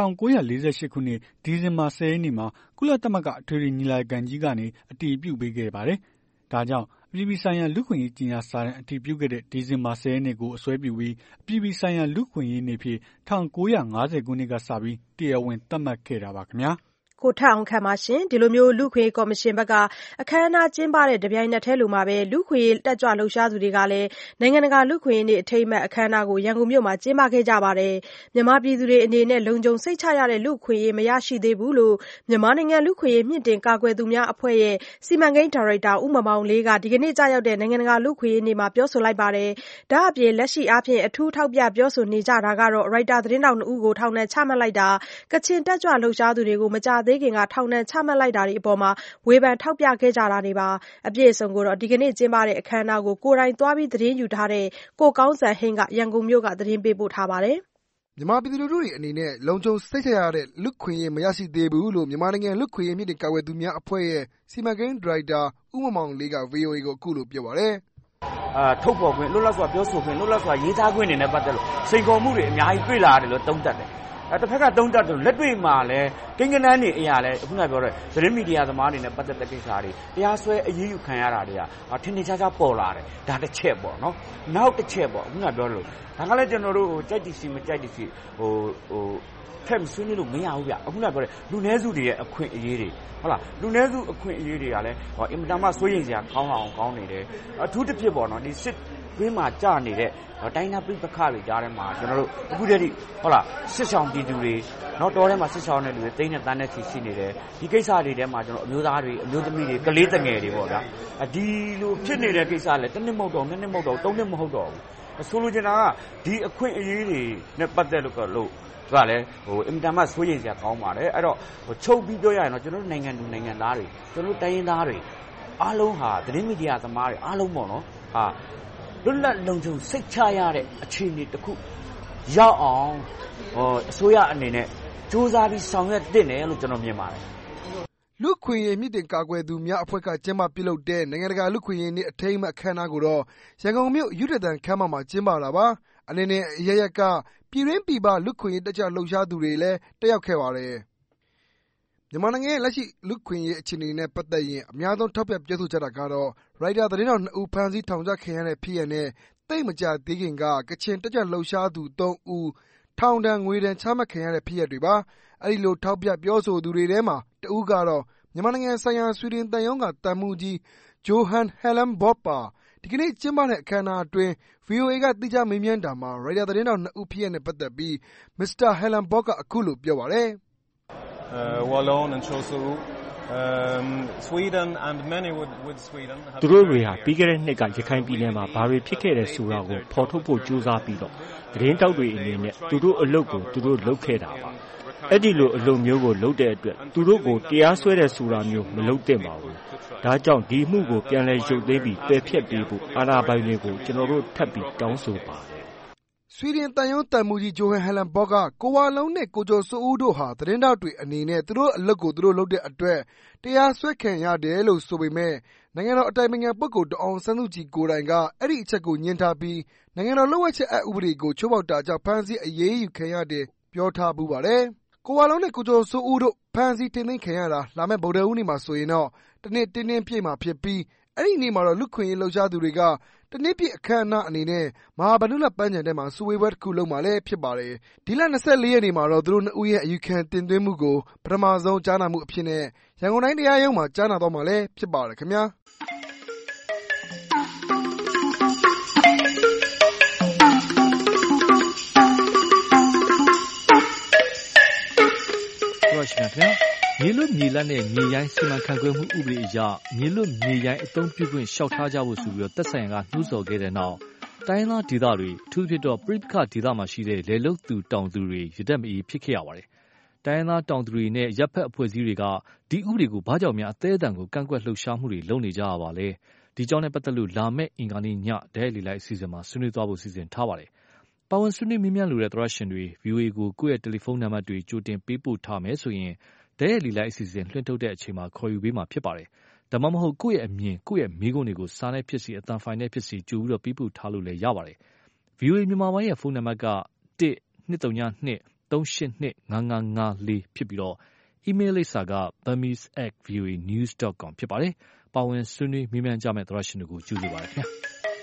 1948ခုနှစ်ဒီဇင်ဘာ10ရက်နေ့မှာကုလသမဂ္ဂအထွေထွေညီလာခံကြီးကနေအတည်ပြုပေးခဲ့ပါတယ်။ဒါကြောင့်အပြည်ပြည်ဆိုင်ရာလူ့ခွင့်ရေးကြီးညာစာတမ်းအတည်ပြုခဲ့တဲ့ဒီဇင်ဘာ10ရက်နေ့ကိုအစွဲပြုပြီးအပြည်ပြည်ဆိုင်ရာလူ့ခွင့်ရေးနေ့ဖြစ်1950ခုနှစ်ကစပြီးတရားဝင်သတ်မှတ်ခဲ့တာပါခင်ဗျာကိုထက်အောင်ခန့်ပါရှင်ဒီလိုမျိုးလူခွေကော်မရှင်ဘက်ကအခမ်းအနားကျင်းပတဲ့တပြိုင်နက်တည်းလိုမှာပဲလူခွေတက်ကြွလှုပ်ရှားသူတွေကလည်းနိုင်ငံတကာလူခွေနေ့အထိမ်းအမှတ်အခမ်းအနားကိုရန်ကုန်မြို့မှာကျင်းပခဲ့ကြပါတယ်မြန်မာပြည်သူတွေအနေနဲ့လုံခြုံစိတ်ချရတဲ့လူခွေမရရှိသေးဘူးလို့မြန်မာနိုင်ငံလူခွေမြင့်တင်ကာကွယ်သူများအဖွဲ့ရဲ့စီမံကိန်းဒါရိုက်တာဦးမောင်မောင်လေးကဒီကနေ့ကြာရောက်တဲ့နိုင်ငံတကာလူခွေနေ့မှာပြောဆိုလိုက်ပါတယ်ဒါအပြင်လက်ရှိအားဖြင့်အထူးထောက်ပြပြောဆိုနေကြတာကတော့ရိုက်တာသတင်းတောက်2ဦးကိုထောင်ဒဏ်ချမှတ်လိုက်တာကချင်တက်ကြွလှုပ်ရှားသူတွေကိုမကြသေးခင်ကထောင်ဒဏ်ချမှတ်လိုက်တာတွေအပေါ်မှာဝေဖန်ထောက်ပြခဲ့ကြတာတွေပါအပြည့်အစုံကိုတော့ဒီကနေ့ကျင်းပတဲ့အခမ်းအနားကိုကိုယ်တိုင်သွားပြီးသတင်းယူထားတဲ့ကိုကောင်းစံဟင်းကရန်ကုန်မြို့ကသတင်းပေးပို့ထားပါတယ်မြန်မာပြည်သူလူထုတွေအနေနဲ့လုံခြုံစိတ်ချရတဲ့လူခွင့်ရေးမရရှိသေးဘူးလို့မြန်မာနိုင်ငံလူခွင့်ရေးမြင့်တင်ကာကွယ်သူများအဖွဲ့ရဲ့စီမံကိန်းဒါရိုက်တာဦးမောင်မောင်လေးက VOA ကိုအခုလိုပြောပါတယ်ထုတ်ဖော်ခွင့်လွတ်လပ်စွာပြောဆိုခွင့်လွတ်လပ်စွာရေးသားခွင့်တွေနဲ့ပတ်သက်လို့စိန်ခေါ်မှုတွေအများကြီးတွေ့လာရတယ်လို့သုံးသပ်တယ်တစ်ဖက်ကသုံးသပ်တယ်လက်တွေ့မှာလည်းကိန်းဂဏန်းတွေအရာလည်းခုနပြောတဲ့သတင်းမီဒီယာသမားတွေနဲ့ပတ်သက်တဲ့ကိစ္စတွေတရားစွဲအရေးယူခံရတာတွေကထင်ထင်ရှားရှားပေါ်လာတယ်ဒါတစ်ချက်ပေါ့နော်နောက်တစ်ချက်ပေါ့ခုနပြောလို့ဒါကလည်းကျွန်တော်တို့ကြိုက်တည်စီမကြိုက်တည်စီထက်ဆွေးနွေးလို့မရဘူးဗျအခုနပြောတဲ့လူနည်းစုတွေရဲ့အခွင့်အရေးတွေဟုတ်လားလူနည်းစုအခွင့်အရေးတွေကလည်းအင်မတန်မှစိုးရိမ်စရာကောင်းအောင်ကောင်းနေတယ်အထူးတစ်ဖြစ်ပေါ့နော်ဒီစစ်တွင်းမှာကြာနေတဲ့တိုင်းနာပြပခါတွေကြားထဲမှာကျွန်တော်တို့အခုတည်းကဟုတ်လားစစ်ဆောင်ပြည်သူတွေတော့တော်ထဲမှာစစ်ဆောင်တဲ့လူတွေတိတ်နဲ့တန်းနဲ့ချီရှိနေတယ်ဒီကိစ္စတွေထဲမှာကျွန်တော်အမျိုးသားတွေအမျိုးသမီးတွေကလေးတငယ်တွေပေါ့ဗျာဒီလိုဖြစ်နေတဲ့ကိစ္စလည်းတစ်နှစ်မဟုတ်တော့နှစ်နှစ်မဟုတ်တော့သုံးနှစ်မဟုတ်တော့ဘူးဆိုလိုချင်တာကဒီအခွင့်အရေးတွေနဲ့ပတ်သက်လို့ကလည်းအင်တာမတ်ဆိုရင်စရာကောင်းပါတယ်အဲ့တော့ချုပ်ပြီးပြောရရင်တော့ကျွန်တော်တို့နိုင်ငံသူနိုင်ငံသားတွေကျွန်တော်တို့တိုင်းရင်းသားတွေအားလုံးဟာသတင်းမီဒီယာသမားတွေအားလုံးပေါ့နော်လွတ်လပ်လုံခြုံစိတ်ချရတဲ့အခြေအနေတစ်ခုရောက်အောင်အစိုးရအနေနဲ့စူးစမ်းပြီးဆောင်ရွက်သင့်တယ်လို့ကျွန်တော်မြင်ပါတယ်လူခွင့်ရေးမြင့်တင်ကာကွယ်သူများအဖွဲ့ကကျင်းပပြုလုပ်တဲ့နိုင်ငံတကာလူခွင့်ရေးနေ့အထိမ်းအမှတ်အခမ်းအနားကိုတော့ရန်ကုန်မြို့ယူဒတန်ခမ်းမမှာကျင်းပတာပါအနေနဲ့အရရက်ကပြည်ရင်းပြည်ပလူခွင့်ရေးတက်ကြလှုပ်ရှားသူတွေလည်းတက်ရောက်ခဲ့ပါတယ်မြန်မာနိုင်ငံရဲ့လက်ရှိလူခွင့်ရေးအခြေအနေနဲ့ပတ်သက်ရင်အများဆုံးထောက်ပြပြောဆိုကြတာကတော့ရိုက်တာသတင်းတောက်2ဦးဖမ်းဆီးထောင်ချခံရတဲ့ဖြစ်ရပ်နဲ့တိတ်မကြသေးခင်ကကချင်တက်ကြလှုပ်ရှားသူ3ဦးထောင်ဒဏ်ငွေဒဏ်ချမှတ်ခံရတဲ့ဖြစ်ရပ်တွေပါအဲ့ဒီလိုထောက်ပြပြောဆိုသူတွေထဲမှာတဦးကတော့မြန်မာနိုင်ငံဆိုင်ရာဆွီဒင်တန်ယုံကတန်မှုကြီးဂျိုဟန်ဟယ်လန်ဘော့ပါဒီကနေ့ကျင်းပတဲ့အခမ်းအနားအတွင်း VOA ကတိကျမေးမြန်းတာမှာရိုက်တာသတင်းတောက်2ဦးဖြစ်ရပ်နဲ့ပတ်သက်ပြီးမစ္စတာဟယ်လန်ဘော့ကအခုလိုပြောပါတယ် Wallon and Chosu Sweden and many with Sweden သူတို့တွေဟာပြီးခဲ့တဲ့နှစ်ကရခိုင်ပြည်နယ်မှာဘာတွေဖြစ်ခဲ့တယ်ဆိုတာကိုဖော်ထုတ်ဖို့ကြိုးစားပြီးတော့သတင်းတောက်တွေအနေနဲ့သူတို့အလုပ်ကိုသူတို့လုပ်ခဲ့တာပါအဲ့ဒီလိုအလုပ်မျိုးကိုလုပ်တဲ့အတွက်သူတို့ကိုတရားစွဲတဲ့ဆိုတာမျိုးမလုပ်သင့်ပါဘူးဒါကြောင့်ဒီမှုကိုပြန်လည်ရုပ်သိမ်းပြီးပယ်ဖျက်ပေးဖို့အာဏာပိုင်တွေကိုကျွန်တော်တို့ထပ်ပြီးတောင်းဆိုပါတယ်ဆွီဒင်တန်ယုံတန်မှုကြီးဂျိုဟန်ဟယ်လန်ဘော့ကကိုဝါလုံးနဲ့ကိုကျော်စိုးဦးတို့ဟာသတင်းတောက်တွေအနေနဲ့သူတို့အလုပ်ကိုသူတို့လုပ်တဲ့အတွက်တရားစွဲခံရတယ်လို့ဆိုပေမဲ့နိုင်ငံတော်အတိုင်ပင်ခံပုဂ္ဂိုလ်ဒေါ်အောင်ဆန်းစုကြည်ကိုယ်တိုင်ကအဲ့ဒီအချက်ကိုညှင်းထားပြီးနိုင်ငံတော်လှုပ်ဝက်ချက်အက်ဥပဒေကိုချိုးဖောက်တာကြောင့်ဖမ်းဆီးအရေးယူခံရတယ်ပြောထားပူပါတယ်ကိုဝါလုံးနဲ့ကိုကျော်စိုးဦးတို့ဖမ်းဆီးထိန်းသိမ်းခံရတာလာမယ့်ဗုဒ္ဓဦးနေ့မှာဆိုရင်တော့တနေ့တင်းတင်းပြည့်မှာဖြစ်ပြီးအဲ့ဒီနေ့မှာတော့လူခွင့်ရေးလှုပ်ရှားသူတွေကတနေ့ပြည့်အခမ်းအနားအနေနဲ့မဟာဗန္ဓုလပန်းခြံထဲမှာစုဝေးပွဲတစ်ခုလုပ်မှာလည်းဖြစ်ပါတယ်ဒီလ24ရက်နေ့မှာတော့သူတို့2ဦးရဲ့အယူခံတင်သွင်းမှုကိုပထမဆုံးကြားနာမှုအဖြစ်နဲ့ရန်ကုန်တိုင်းတရားရုံးမှာကြားနာတော့မှာလည်းဖြစ်ပါတယ်ခင်ဗျာခင်ဗျာမြေလွတ်မြေလတ်နဲ့မြေရိုင်းစီမံခန့်ခွဲမှုဥပဒေအရမြေလွတ်မြေရိုင်းအသုံးပြုခွင့်လျှောက်ထားကြဖို့ဆိုပြီးသက်ဆိုင်ရာကနှိုးဆော်ခဲ့တဲ့နောက်တိုင်းသားဒေသတွေအထူးဖြစ်တော့ပြည်ပခဒေသမှာရှိတဲ့လေလုတ်သူတောင်သူတွေရတက်မအေးဖြစ်ခဲ့ရပါတယ်တိုင်းသားတောင်သူတွေနဲ့ရပ်ဖက်အဖွဲ့အစည်းတွေကဒီဥပဒေကိုဘာကြောင့်များအသေးအတန်ကိုကန့်ကွက်လှုပ်ရှားမှုတွေလုပ်နေကြရပါလဲဒီကြောင့်နဲ့ပတ်သက်လို့လာမယ့်အင်္ဂါနေ့ညဒဲလီလိုက်အစီအစဉ်မှာဆွေးနွေးသွားဖို့စီစဉ်ထားပါတယ်ပါဝင်ဆွေးနွေးမြင်းမြန်းလိုတဲ့သရရှင်တွေ VOA ကိုကိုယ့်ရဲ့တယ်လီဖုန်းနံပါတ်တွေကြိုတင်ပေးပို့ထားမယ်ဆိုရင်ဒဲလီလိုက်အစီအစဉ်လွှင့်ထုတ်တဲ့အချိန်မှာခေါ်ယူပေးမှာဖြစ်ပါတယ်ဒါမှမဟုတ်ကိုယ့်ရဲ့အမြင်ကိုယ့်ရဲ့မိကုံးတွေကိုစာနဲ့ဖြစ်စီအတန်ဖိုင်နဲ့ဖြစ်စီကြိုပြီးတော့ပေးပို့ထားလို့လည်းရပါတယ် VOA မြန်မာပိုင်းရဲ့ဖုန်းနံပါတ်က1-202-382-5554ဖြစ်ပြီးတော့ email လိပ်စာက burmese@voanews.com ဖြစ်ပါတယ်ပါဝင်ဆွေးနွေးမြင်းမြန်းကြမယ့်သရရှင်တွေကိုကြိုဆိုပါရခင်ဗျာ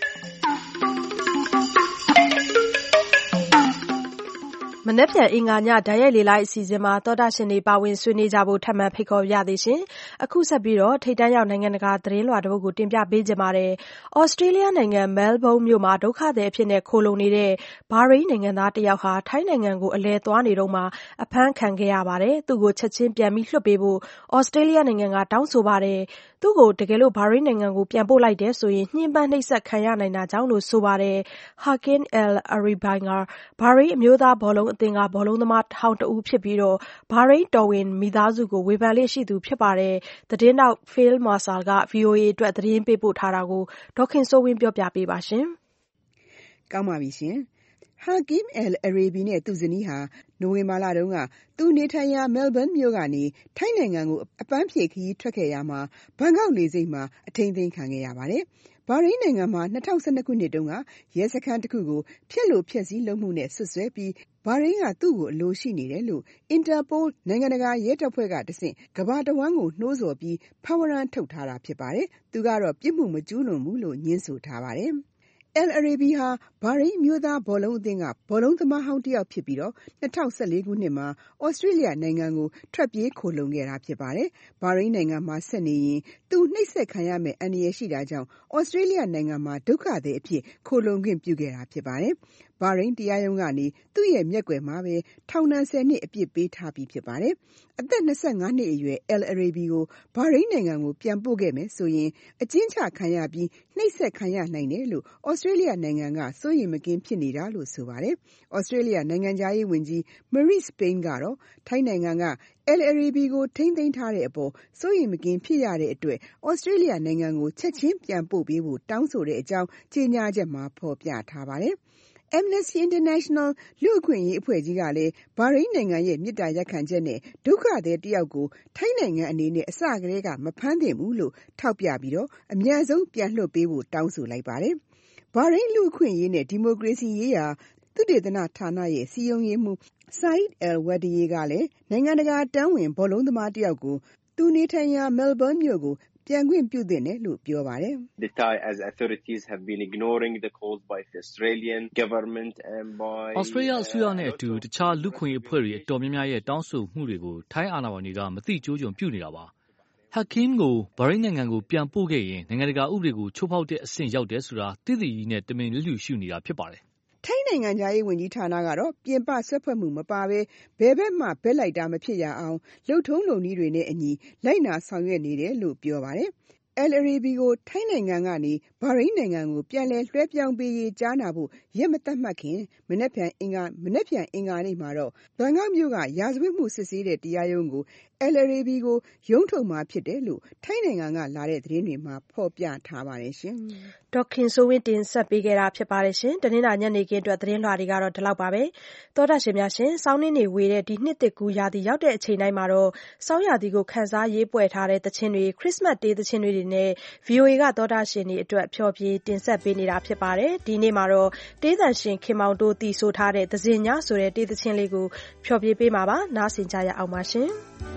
မနက်ဖြန်အင်္ဂါညဓာတ်ရိုက်လေလိုက်အစီအစဉ်မှာသောတာရှင်တွေပါဝင်ဆွေးနွေးကြဖို့ထပ်မံဖိတ်ခေါ်ရသေးရှင်အခုဆက်ပြီးတော့ထိပ်တန်းရောက်နိုင်ငံတကာသတင်းလွှာတပုဒ်ကိုတင်ပြပေးကြပါမယ်။ဩစတြေးလျနိုင်ငံမဲလ်ဘုန်းမြို့မှာဒုက္ခသည်အဖြစ်နဲ့ခိုလုံနေတဲ့ဘာရိန်းနိုင်ငံသားတစ်ယောက်ဟာထိုင်းနိုင်ငံကိုအလဲသွားနေတော့မှအဖမ်းခံခဲ့ရပါတယ်။သူ့ကိုချက်ချင်းပြန်ပြီးလွှတ်ပေးဖို့ဩစတြေးလျနိုင်ငံကတောင်းဆိုပါတယ်။သူ့ကိုတကယ်လို့ဘာရိန်းနိုင်ငံကိုပြန်ပို့လိုက်တယ်ဆိုရင်ညှဉ်းပန်းနှိပ်စက်ခံရနိုင်တာကြောင့်လို့ဆိုပါတယ်။ Hakim Al-Arabi ကဘာရိန်းအမျိုးသားဘောလုံးအသင်းကဘောလုံးသမားဟောင်းတဦးဖြစ်ပြီးတော့ဘာရိန်းတော်ဝင်မိသားစုကိုဝေဖန်လေးရှိသူဖြစ်ပါတယ်။သတင်းတောက် Phil Mercer က VOA အတွက်သတင်းပေးပို့ထားတာကိုဒေါခင်စိုးဝင်းပြောပြပေးပါရှင်။ကောင်းပါပြီရှင်။ Hakim Al-Arabi နဲ့သူ့ဇနီးဟာနိုဝင်ဘာလတုန်းကသူနေထိုင်ရာမဲလ်ဘန်မြို့ကနေထိုင်းနိုင်ငံကိုအပန်းဖြေခရီးထွက်ခဲ့ရမှာဘန်ကောက်လေဆိပ်မှာအထိန်းသိမ်းခံခဲ့ရပါတယ်။ဘာရိန်းနိုင်ငံမှာ2012ခုနှစ်တုန်းကရဲစခန်းတစ်ခုကိုဖျက်လို့ဖျက်ဆီးလုပ်မှုနဲ့ဆွဆွဲပြီးဘာရိန်းကသူ့ကိုအလိုရှိနေတယ်လို့ Interpol နိုင်ငံတကာရဲတပ်ဖွဲ့ကတဆင့်ကမ္ဘာတဝန်းကိုနှိုးဆော်ပြီးဖမ်းဝရမ်းထုတ်ထားတာဖြစ်ပါတယ်။သူကတော့ပြစ်မှုမကျူးလွန်ဘူးလို့ညင်းဆိုထားပါတယ်။ Al-Arabi ဟာဘာရိန်းအမျိုးသားဘောလုံးအသင်းကဘောလုံးသမားဟောင်းတစ်ယောက်ဖြစ်ပြီးတော့2014ခုနှစ်မှာဩစတြေးလျနိုင်ငံကိုထွက်ပြေးခိုလုံခဲ့တာဖြစ်ပါတယ်။ဘာရိန်းနိုင်ငံမှာဆက်နေရင်သူနှိပ်စက်ခံရမယ့်အန္တရာယ်ရှိတာကြောင့်ဩစတြေးလျနိုင်ငံမှာဒုက္ခသည်အဖြစ်ခိုလုံခွင့်ပြုခဲ့တာဖြစ်ပါတယ်။ဘာရိန်းတရားရုံးကနေသူ့ရဲ့မျက်ကွယ်မှာပဲထောင်ဒဏ်10နှစ်အပြစ်ပေးထားပြီးဖြစ်ပါတယ်။အသက်25နှစ်အရွယ် Al-Arabi ကိုဘာရိန်းနိုင်ငံကိုပြန်ပို့ခဲ့မယ်ဆိုရင်အကျဉ်းချခံရပြီးနှိပ်စက်ခံရနိုင်တယ်လို့ဩစတြေးလျနိုင်ငံကစိုးရိမ်မကင်းဖြစ်နေတာလို့ဆိုပါတယ်။ဩစတြေးလျနိုင်ငံသားရေးဝန်ကြီး Marise Payne ကတော့ထိုင်းနိုင်ငံက Al-Arabi ကိုထိန်းသိမ်းထားတဲ့အပေါ်စိုးရိမ်မကင်းဖြစ်ရတဲ့အတွက်ဩစတြေးလျနိုင်ငံကိုချက်ချင်းပြန်ပို့ပေးဖို့တောင်းဆိုတဲ့အကြောင်းကြေညာချက်မှာဖော်ပြထားပါတယ်။ Amnesty International လူ့အခွင့်အရေးအဖွဲ့ကြီးကလည်းဘာရိန်းနိုင်ငံရဲ့မေတ္တာရပ်ခံချက်နဲ့ဒုက္ခသည်တစ်ယောက်ကိုထိုင်းနိုင်ငံအနေနဲ့အစကတည်းကမဖမ်းသင့်ဘူးလို့ထောက်ပြပြီးတော့အမြန်ဆုံးပြန်လွှတ်ပေးဖို့တောင်းဆိုလိုက်ပါတယ်။ဘာရိန်းလူ့အခွင့်အရေးနဲ့ဒီမိုကရေစီရေးရာသုတေသနဌာနရဲ့စည်းရုံးရေးမှူး Saeed Al-Wadiyi ကလည်းနိုင်ငံတကာတန်းဝင်ဘောလုံးသမားတစ်ယောက်ကိုသူနေထိုင်ရာမဲလ်ဘန်မြို့ကိုပြန်ခွင့်ပြုသင့်တယ်လို့ပြောပါတယ်။ The Thai authorities have been ignoring the calls by the Australian government and by Australia အစိုးရနဲ့အတူတခြားလူ့ခွင့်ရေးအဖွဲ့တွေအတော်များများရဲ့တောင်းဆိုမှုတွေကိုထိုင်းအာဏာပိုင်တွေကမသိကျိုးကျွံပြုနေတာပါ။ Hakim ကိုဘာရိန်းနိုင်ငံကိုပြန်ပို့ခဲ့ရင်နိုင်ငံတကာဥပဒေကိုချိုးဖောက်တဲ့အဆင့်ရောက်တယ်ဆိုတာသိသိကြီးနဲ့တမင်လျှို့ရှုနေတာဖြစ်ပါတယ်။ထိုင်းနိုင်ငံသားရေးဝန်ကြီးဌာနကတော့ပြင်ပဆွဲဖွဲ့မှုမပါဘဲဘယ်ဘက်မှဘက်လိုက်တာမဖြစ်ရအောင်လုပ်ထုံးလုပ်နည်းတွေနဲ့အညီလိုက်နာဆောင်ရွက်နေတယ်လို့ပြောပါတယ်။ Al-Arabi ကိုထိုင်းနိုင်ငံကနေဘာရိန်းနိုင်ငံကိုပြန်လည်လွှဲပြောင်းပေးရေးကြားနာဖို့ရက်မသတ်မှတ်ခင်မနက်ဖြန်အင်္ဂါနေ့မှာတော့ဘန်ကောက်မြို့ကရာဇဝတ်မှုစစ်ဆေးတဲ့တရားရုံးကို Al-Arabi ကိုရုံးထုတ်မှာဖြစ်တယ်လို့ထိုင်းနိုင်ငံကလာတဲ့သတင်းတွေမှာဖော်ပြထားပါတယ်ရှင်။ဒေါခင်စိုးဝင်းတင်ဆက်ပေးခဲ့တာဖြစ်ပါတယ်ရှင်။တနင်္လာညနေခင်းအတွက်သတင်းလွှာတွေကတော့ဒီလောက်ပါပဲ။သောတာရှင်များရှင်စောင်းနှင်းတွေဝေတဲ့ဒီနှစ်သစ်ကူးရာသီရောက်တဲ့အချိန်တိုင်းမှာတော့စောင်းရာသီကိုခန်းစားရေးပွဲထားတဲ့သချင်းတွေခရစ်စမတ်တေးသချင်းတွေနဲ့ VOA ကသောတာရှင်တွေအတွက်ဖျော်ဖြေတင်ဆက်ပေးနေတာဖြစ်ပါတယ်။ဒီနေ့မှာတော့တေးသံရှင်ခင်မောင်တို့တီးဆိုထားတဲ့သဇင်ညဆိုတဲ့တေးသချင်းလေးကိုဖျော်ဖြေပေးမှာပါ။နားဆင်ကြရအောင်ပါရှင်။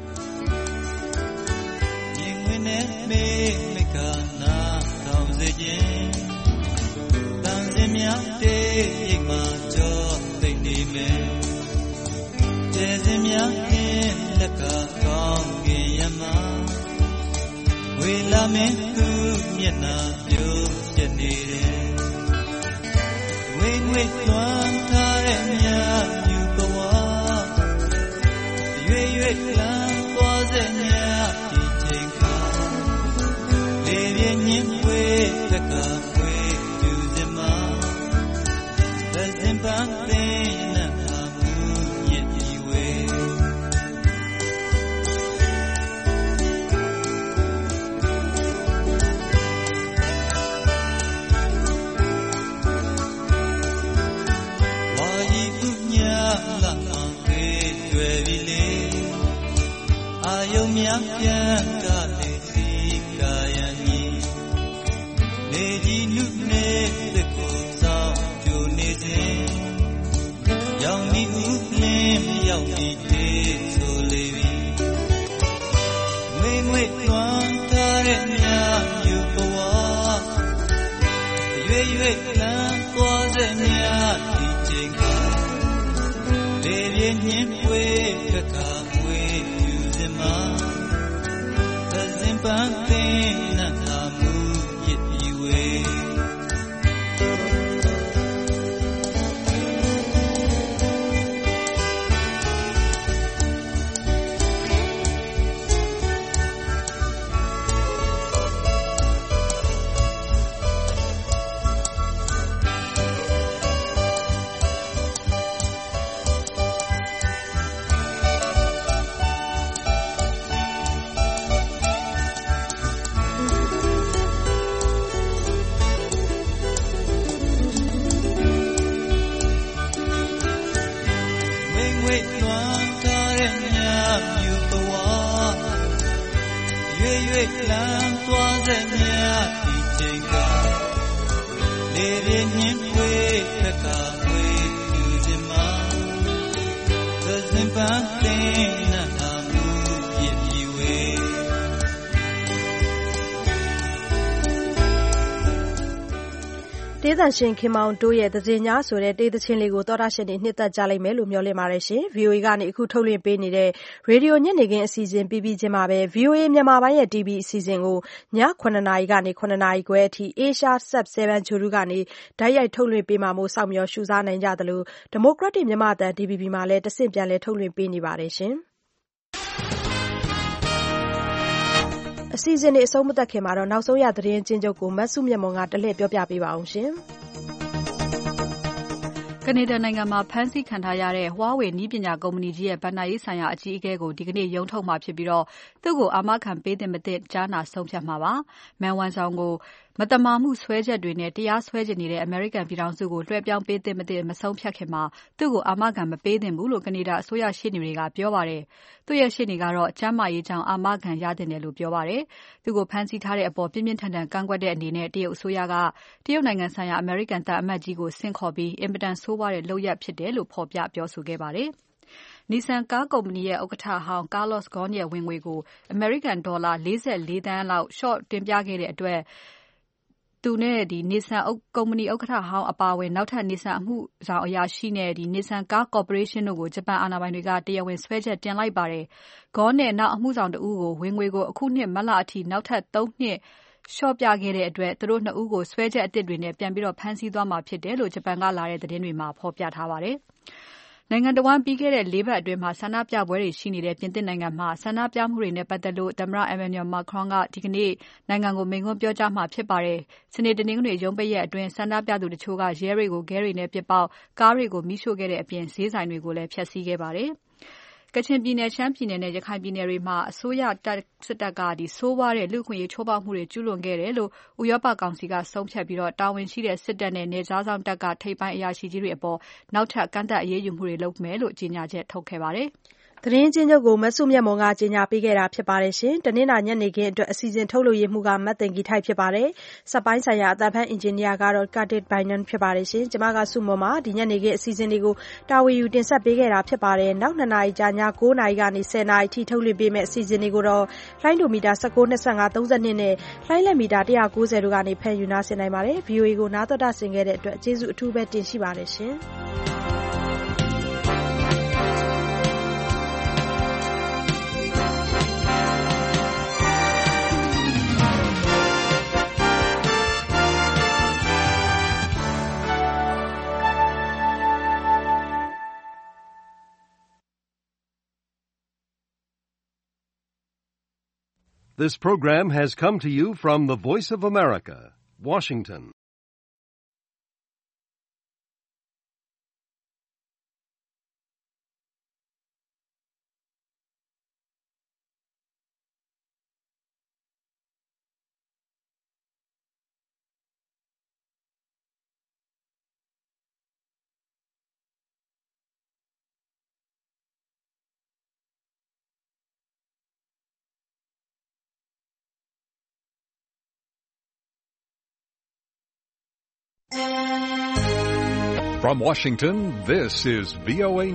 မေမကနာတောင်စေခြင်းတန်စင်များတေးရိတ်မှာကြောသိနေမယ်ကျေစင်များခင်းလက်ကကောင်းကင်ရမဝေလာမင်းသူမျက်နှာပြိုးပြနေတယ်ဝေငွေလွမ်းထားတဲ့မြတ်မြူဘဝရွေရွေလမ်းယုံများပြန်ကနေစီကာယံကြီးနေကြီးနုနေတဲ့ကိုဆောင်ပြိုနေစဉ်ရောင်ဒီဥလင်းရောက်ပြီးတေးဆိုလေပြီငွေငွေလွှမ်းထားတဲ့မြတ်ယူဘဝရွေရွေလမ်းသွားတဲ့မြတ်ဒီချိန်ကလေပြင်းနှင်းပွေခက်ခါငွေယူစင်မှာသဇင်ပန်းသိနတ်သာမှုရစ်ပြီးဝေလမ်းသွားတဲ့မြတ်ဒီချိန်ကလေပြင်းနှင်းပွေခက်ခါငွေယူစင်မှာသဇင်ပန်းသိနတ်သာမှုရစ်ပြီးဝေတေးသံရှင်ခင်မောင်တို့ရဲ့သဇင်ညာဆိုတဲ့တေးသချင်းလေးကိုသောတာရှင်တွေနှစ်သက်ကြလိမ့်မယ်လို့မျှော်လင့်ပါတယ်ရှင်။ VOA ကနေအခုထုတ်လွှင့်ပေးနေတဲ့ရေဒီယိုညနေခင်းအစီအစဉ်ပြီးချင်းမှာပဲ VOA မြန်မာပိုင်းရဲ့ TV အစီအစဉ်ကိုည9:00 နာရီကနေ9:00 နာရီခွဲအထိ Asia Sub7 Guru ကနေတိုက်ရိုက်ထုတ်လွှင့်ပေးမှာမို့စောင့်မျှော်ရှုစားနိုင်ကြသလို Democratic မြန်မာအသံ DVB မှာလည်းတဆင့်ပြန်လည်ထုတ်လွှင့်ပေးနေပါတယ်ရှင်။အစီအစဉ်တွေအဆုံးမသတ်ခင်မှာတော့နောက်ဆုံးရသတင်းချင်းချုပ်ကိုမဆုမြတ်မွန်ကတလှည့်ပြောပြပေးပါအောင်ရှင်။ကနေဒါနိုင်ငံမှာဖမ်းဆီးခံထားရတဲ့ Huawei နည်းပညာကုမ္ပဏီကြီးရဲ့ဘဏ္ဍာရေးဆိုင်ရာအကြီးအကဲကိုဒီကနေ့ရုံးထုတ်မှာဖြစ်ပြီးသူ့ကိုအာမခံပေးသင့်မသင့်ကြားနာဆုံးဖြတ်မှာပါ။ Man Wanzhou ကိုမသမာမှုစွဲချက်တွေနဲ့တရားစွဲချင်နေတဲ့အမေရိကန်ပြည်ထောင်စုကိုလွှဲပြောင်းပေးသင့်မသင့်မဆုံးဖြတ်ခင်သူ့ကိုအာမခံမပေးသင့်ဘူးလို့ကနေဒါအစိုးရရှေ့နေတွေကပြောပါတယ်။သူ့ရဲ့ရှေ့နေကတော့ကျန်းမာရေးကြောင့်အာမခံရသင့်တယ်လို့ပြောပါတယ်။သူ့ကိုဖမ်းဆီးထားတဲ့အပေါ်ပြင်းပြင်းထန်ထန်ကန့်ကွက်တဲ့အနေနဲ့တရုတ်အစိုးရကတရုတ်နိုင်ငံဆိုင်ရာအမေရိကန်သံအမတ်ကြီးကိုဆင့်ခေါ်ပြီးအင်မတန်ဆိုးဝါးတဲ့လုပ်ရပ်ဖြစ်တယ်လို့ဖော်ပြပြောဆိုခဲ့ပါတယ်။ Nissan ကားကုမ္ပဏီရဲ့ဥက္ကဋ္ဌဟောင်း Carlos Ghosn ရဲ့ဝင်ငွေကိုအမေရိကန်ဒေါ်လာ44သန်းလောက်လျှော့တင်ပြခဲ့တဲ့အတွက်သူနဲ့ Nissan ကုမ္ပဏီဥက္ကဋ္ဌဟောင်းအပါအဝင်နောက်ထပ် Nissan အမှုဆောင်အရာရှိနဲ့Nissan Car Corporation တို့ကိုဂျပန်အာဏာပိုင်တွေကတရားဝင်စွဲချက်တင်လိုက်ပါတယ်။ Ghosn နဲ့နောက်အမှုဆောင်တဦးကိုဝင်ငွေကိုအခုနှစ်မတ်လအထိနောက်ထပ်3နှစ်လျှော့ပြခဲ့တဲ့အတွက်သူတို့2ဦးကိုစွဲချက်အသစ်တွေနဲ့ပြန်ပြီးဖမ်းဆီးသွားမှာဖြစ်တယ်လို့ဂျပန်ကလာတဲ့သတင်းတွေမှာဖော်ပြထားပါတယ်။နိုင်ငံတဝန်းပြီးခဲ့တဲ့4ပတ်အတွင်းဆန္ဒပြပွဲတွေရှိနေတဲ့ပြင်သစ်နိုင်ငံမှာဆန္ဒပြမှုတွေနဲ့ပတ်သက်လို့သမ္မတ Emmanuel Macron ကဒီကနေ့နိုင်ငံကိုမိန့်ခွန်းပြောကြားမှာဖြစ်ပါတယ်။စနေတနင်္ဂနွေရုံးပိတ်ရက်အတွင်းဆန္ဒပြသူတချို့ကရဲတွေကိုခဲတွေနဲ့ပစ်ပေါက်ကားတွေကိုမီးရှို့ခဲ့တဲ့အပြင်ဈေးဆိုင်တွေကိုလည်းဖျက်ဆီးခဲ့ပါတယ်။ကချင်ပြည်နယ်၊ရှမ်းပြည်နယ်နဲ့ရခိုင်ပြည်နယ်တွေမှာအစိုးရစစ်တပ်ကဆိုးဝါးတဲ့လူ့အခွင့်အရေးချိုးဖောက်မှုတွေကျူးလွန်ခဲ့တယ်လို့ဥရောပကောင်စီကဆုံးဖြတ်ပြီးတာဝန်ရှိတဲ့စစ်တပ်နဲ့နယ်ခြားစောင့်တပ်ကထိပ်ပိုင်းအရာရှိကြီးတွေအပေါ်နောက်ထပ်ကန့်သတ်အရေးယူမှုတွေလုပ်မယ်လို့ကြေညာချက်ထုတ်ခဲ့ပါတယ်။သတင်းချင်းချုပ်ကိုမဆုမြတ်မွန်ကကြေညာပေးခဲ့တာဖြစ်ပါတယ်ရှင်။တနင်္လာညနေခင်းအတွက်အစီအစဉ်ထုတ်လုပ်ရေးမှူးကမတ်သိင်္ဂီထိုက်ဖြစ်ပါတယ်။စက်ပိုင်းဆိုင်ရာအသံဖန်အင်ဂျင်နီယာကတော့ Curtis Bynum ဖြစ်ပါတယ်ရှင်။ကျွန်မကဆုမွန်ပါဒီညနေခင်းအစီအစဉ်တွေကိုတာဝန်ယူတင်ဆက်ပေးခဲ့တာဖြစ်ပါတယ်။နောက်2နာရီကြာည9နာရီကနေ10နာရီထိထုတ်လွှင့်ပေးမယ့်အစီအစဉ်တွေကိုတော့လိုင်းဒိုမီတာ19 25 32နဲ့လိုင်းလက်မီတာ190တို့ကနေဖန်ယူနာဆင်နိုင်ပါတယ်။ VOA ကိုနားတော်တာဆင်ခဲ့တဲ့အတွက်ကျေးဇူးအထူးပဲတင်ရှိပါတယ်ရှင်။ This program has come to you from the Voice of America, Washington. From Washington, this is VOA